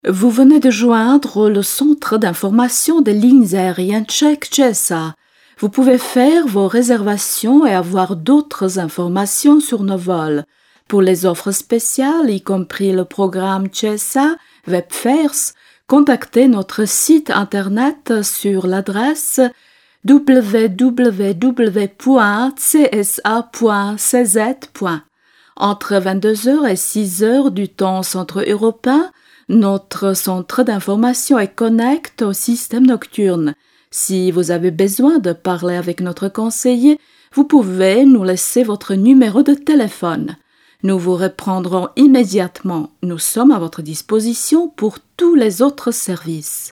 Vous venez de joindre le centre d'information des lignes aériennes tchèques CESA. Vous pouvez faire vos réservations et avoir d'autres informations sur nos vols. Pour les offres spéciales, y compris le programme CESA Webfares, contactez notre site internet sur l'adresse www.csa.cz. Entre 22h et 6h du temps centre européen, notre centre d'information est connecté au système nocturne. Si vous avez besoin de parler avec notre conseiller, vous pouvez nous laisser votre numéro de téléphone. Nous vous répondrons immédiatement. Nous sommes à votre disposition pour tous les autres services.